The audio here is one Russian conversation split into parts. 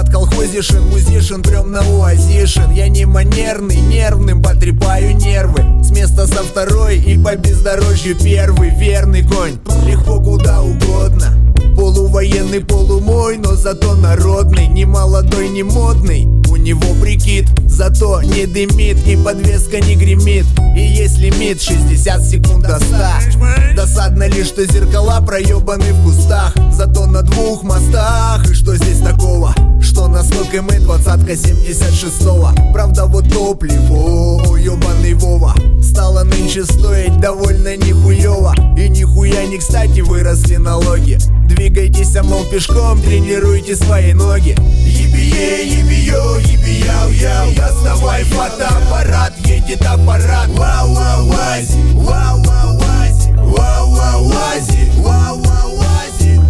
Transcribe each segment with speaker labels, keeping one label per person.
Speaker 1: подколхозишен, музишен, прям на уазишен. Я не манерный, нервным потрепаю нервы. С места со второй и по бездорожью первый. Верный конь, легко куда угодно. Полувоенный, полумой, но зато народный. Не молодой, не модный, у него прикид, зато не дымит и подвеска не гремит. И есть лимит 60 секунд до 100. Досадно лишь, что зеркала проебаны в кустах. Зато на двух мостах. И что здесь такого, что на снок мы 20-ка 76-го. Правда вот топливо, ебаный Вова, стало нынче стоить довольно нихуево. И нихуя не кстати выросли налоги. Двигайтесь, мол, пешком, тренируйте свои ноги. Ебие, ебиё, ебияу-яу. Доставай фотоаппарат, едет аппарат. Вау-вау-вази, вау-вау-вази, вау-вау-вази, вау-вау-вази.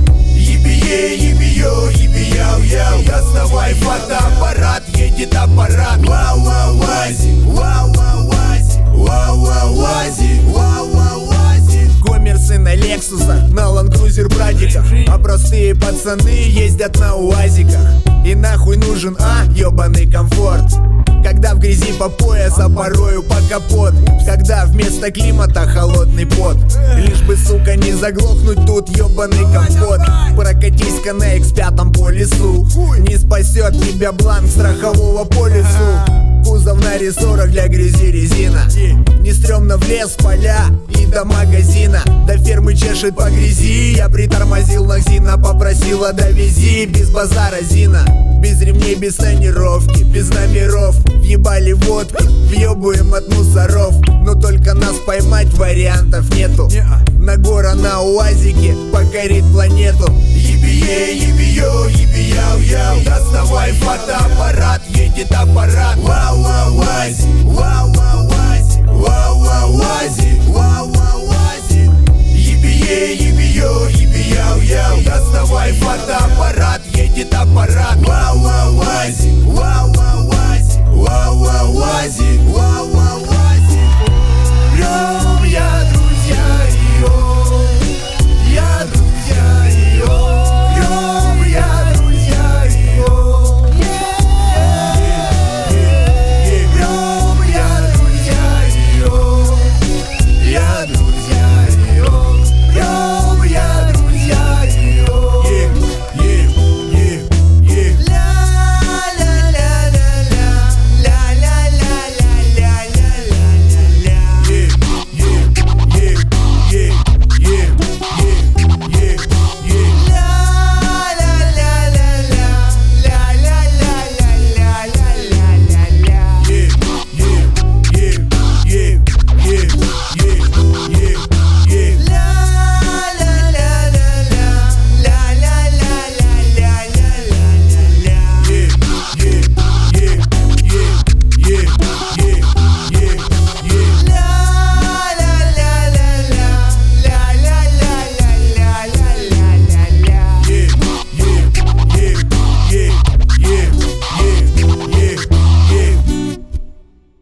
Speaker 1: Ебие, ебиё, ебияу-яу. Доставай фотоаппарат, едет аппарат. Вау-вау-вази, вау-вау-вази, вау-вау-вази, вау-вау-вази. Коммерсы на Лексусах, на Ланд-Крузер братиках, а простые пацаны ездят на уазиках. И нахуй нужен, ёбаный комфорт, когда в грязи по пояс, а порою по капот. Когда вместо климата холодный пот. Лишь бы, сука, не заглохнуть тут, ёбаный компот. Прокатись-ка на X5 по лесу, не спасет тебя бланк страхового полису. Кузов на рессорах, для грязи резина. Не стрёмно в лес, в поля и до магазина. До фермы чешет по грязи. Я притормозил на Гзина, попросила довези. Без базара Зина, без ремней, без тонировки, без номеров. Въебали водки, въебуем от мусоров. Но только нас поймать вариантов нету. На гора на уазике покорит планету. Ебие, ебиё, ебияу-яу. Доставай фотоаппарат, едет аппарат. Вау-вау-вази, вау-вау-вази, вау-вау-вази, вау-вау-вази. Ебие, ебиё, ебияу-яу. Доставай фотоаппарат, едет аппарат. Вау-вау-вази.